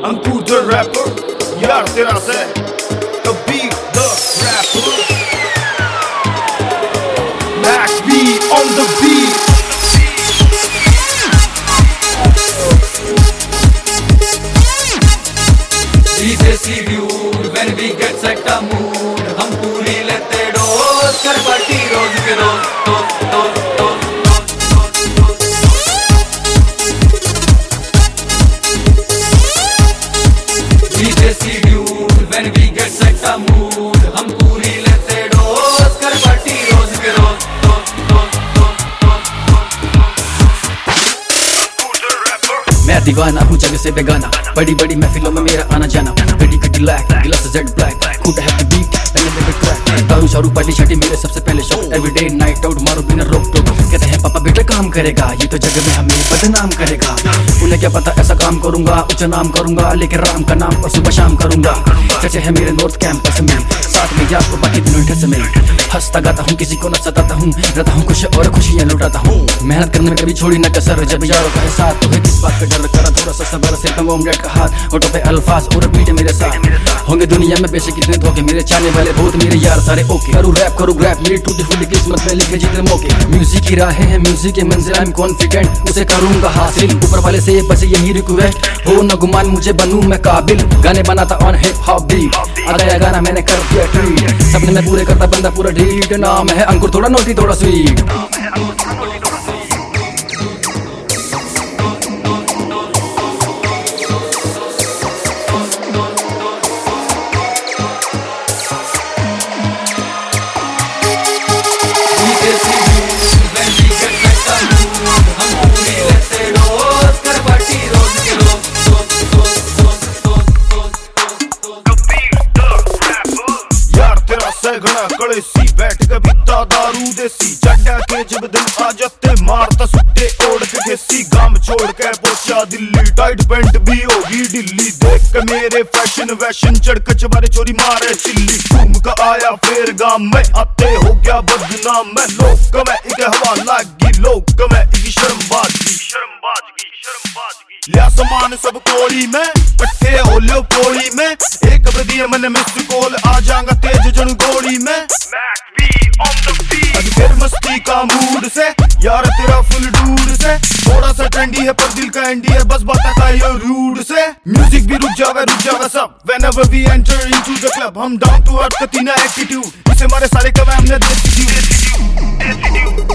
Ankur the wrapper, यार तेरा से कभी the rapper, Max B on the beat. Desi dude when we get set a mood, हम पूरी लेते डोज कर पार्टी रोज के रोज desi dude when we get set a mood, हम पूरी लेते डोज कर पार्टी रोज के रोज मैं दीवाना हूँ जगह से बेगाना, बड़ी बड़ी महफिलों में मेरा आना जाना, गड्डी गड्डी लैक गिलास जेड ब्लैक, खूटा है द बीट पहले मेरे ट्रैक, दारू शारू पार्टी छठी मेरे सबसे पहले शो, एवरीडे नाइट आउट मारो बिना रोक टोक, कहते हैं पापा बेटा काम करेगा, ये तो जगह में हमें बदनाम करेगा, उन्हें क्या पता ऐसा काम करूंगा, ऊंचा नाम करूंगा, लेके राम का नाम और सुबह शाम करूंगा, चर्चे है मेरे नॉर्थ कैंपस में, साथ में याद को बाकी दिनों ठस में, हंसता गाता हूँ किसी को न सताता हूँ, रहता हूँ खुश और खुशियाँ लुटाता हूँ, मेहनत करने में कभी छोड़ी न कसर, जब यारों का साथ तो है किस बात का डर, करा थोड़ा सा सबर से तम ओमलेट का हाथ, होठों पे अल्फाज और बीट मेरे साथ, होंगे दुनिया में बेशक कितने धोखे, मेरे चाहने वाले बहुत मेरे यार सारे ओके, करूँ रैप करूँ ग्रैप, मेरी टूटी फूटी किस्मत में लिखे जितने मौके, म्यूजिक की राहें हैं म्यूजिक के मंजिल, आई एम कॉन्फिडेंट उसे करूंगा हासिल, ऊपर वाले से बस यही रिक्वेस्ट हो न गुमान मुझे बनूं मैं काबिल, गाने बनाता ऑन हिप हॉप बीट, आ गया गाना मैंने कर दिया ट्रीट, सपने में पूरे करता बंदा पूरा ढीठ, नाम है अंकुर थोड़ा नोटी थोड़ा स्वीट। घना कड़े सी बैठ के बीता दारू देसी, जड्डा के जब दिन आ जाते मारता सुट्टे ओढ़ के घेसी, गाम छोड़ के पहुंचा दिल्ली, टाइट पैंट भी होगी दिल्ली, देख के मेरे फैशन वैशन चढ़ के चबारे चोरी मारे चिल्ली, घूम का आया फिर गाम में आते हो गया बदनाम, मैं लोग में एक हवा लागी, लोग में एक शर्मबाजी लिया सामान सब कोड़ी में, कट्ठे हो लो पोड़ी में, एक बदिए मन में कॉल आ जाऊंगा तेज जन गोली में, अभी फिर मस्ती का मूड से यार तेरा फुल डूड से, थोड़ा सा ट्रेंडी है पर दिल का एंडी है, बस बात का ये रूड से, म्यूजिक भी रुक जाएगा सब, whenever we enter into the club, हम डाउन टू अर्थ का तीना एटीट्यूड, इसे हमारे सारे कम हमने देसी